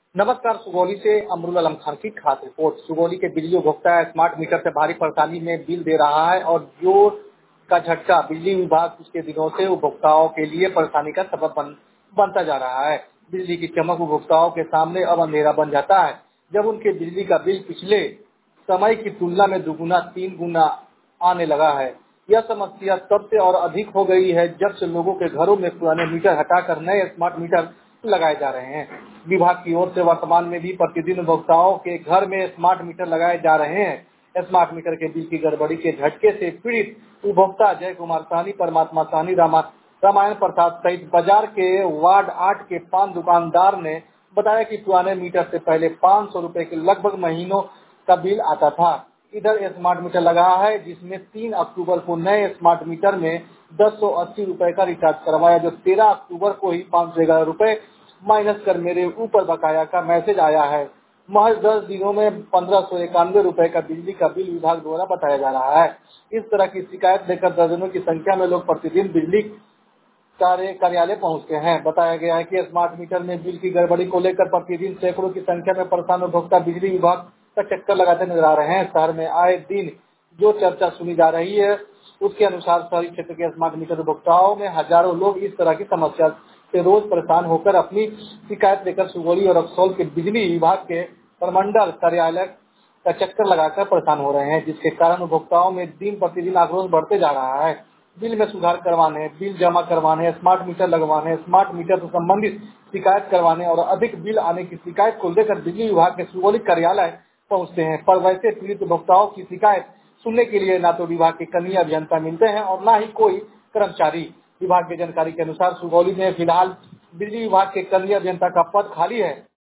नमस्कार। सुगौली से अमरुल आलम खान की खास रिपोर्ट। सुगौली के बिजली उपभोक्ता स्मार्ट मीटर से भारी परेशानी में बिल दे रहा है और जोर का झटका बिजली विभाग पिछले दिनों से उपभोक्ताओं के लिए परेशानी का सबब बनता जा रहा है। बिजली की चमक उपभोक्ताओं के सामने अब अंधेरा बन जाता है जब उनके बिजली का बिल पिछले समय की तुलना में दुगुना 3 गुना आने लगा है। यह समस्या तब से और अधिक हो गई है जब से लोगों के घरों में पुराने मीटर हटाकर नए स्मार्ट मीटर लगाए जा रहे हैं। विभाग की ओर से वर्तमान में भी प्रतिदिन उपभोक्ताओं के घर में स्मार्ट मीटर लगाए जा रहे हैं। स्मार्ट मीटर के बिल की गड़बड़ी के झटके से पीड़ित उपभोक्ता जय कुमार साहनी, परमात्मा साहनी, रामायण प्रसाद सहित बाजार के वार्ड 8 के पान दुकानदार ने बताया कि पुराने मीटर से पहले 500 रुपए के लगभग महीनों का बिल आता था। इधर स्मार्ट मीटर लगा है जिसमें 3 अक्टूबर को नए स्मार्ट मीटर में 1080 रुपए का रिचार्ज करवाया, जो 13 अक्टूबर को ही 511 रुपए माइनस कर मेरे ऊपर बकाया का मैसेज आया है। महज 10 दिनों में 1591 रुपए का बिजली का बिल विभाग द्वारा बताया जा रहा है। इस तरह की शिकायत लेकर दर्जनों की संख्या में लोग प्रतिदिन बिजली कार्यालय पहुंचते हैं। बताया गया है कि स्मार्ट मीटर में बिल की गड़बड़ी को लेकर प्रतिदिन सैकड़ों की संख्या में परेशान उपभोक्ता बिजली विभाग का चक्कर लगाते नजर आ रहे हैं। शहर में आए दिन जो चर्चा सुनी जा रही है उसके अनुसार शहरी क्षेत्र के स्मार्ट मीटर उपभोक्ताओं में हजारों लोग इस तरह की समस्या से रोज परेशान होकर अपनी शिकायत लेकर सुगौली और रक्सौल के बिजली विभाग के प्रमंडल कार्यालय का चक्कर लगाकर परेशान हो रहे हैं, जिसके कारण उपभोक्ताओं में दिन प्रतिदिन आक्रोश बढ़ते जा रहा है। बिल में सुधार करवाने, बिल जमा करवाने, स्मार्ट मीटर लगवाने, स्मार्ट मीटर से संबंधित शिकायत करवाने और अधिक बिल आने की शिकायत को लेकर बिजली विभाग के सुगौली कार्यालय पहुंचते हैं। पर वैसे पीड़ित उपभोक्ताओं की शिकायत सुनने के लिए न तो विभाग के कनीय अभियंता मिलते हैं और न ही कोई कर्मचारी। विभाग की जानकारी के अनुसार सुगौली में फिलहाल बिजली विभाग के कनीय अभियंता का पद खाली है।